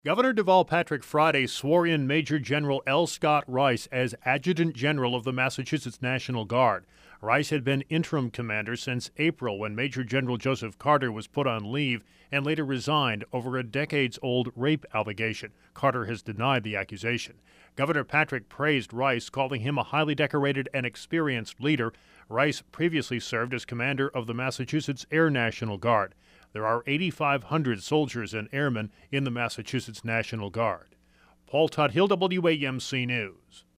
Governor Deval Patrick Friday swore in Major General L. Scott Rice as Adjutant General of the Massachusetts National Guard. Rice had been interim commander since April when Major General Joseph Carter was put on leave and later resigned over a decades-old rape allegation. Carter has denied the accusation. Governor Patrick praised Rice, calling him a highly decorated and experienced leader. Rice previously served as commander of the Massachusetts Air National Guard. There are 8,500 soldiers and airmen in the Massachusetts National Guard. Paul Tudhill, WAMC News.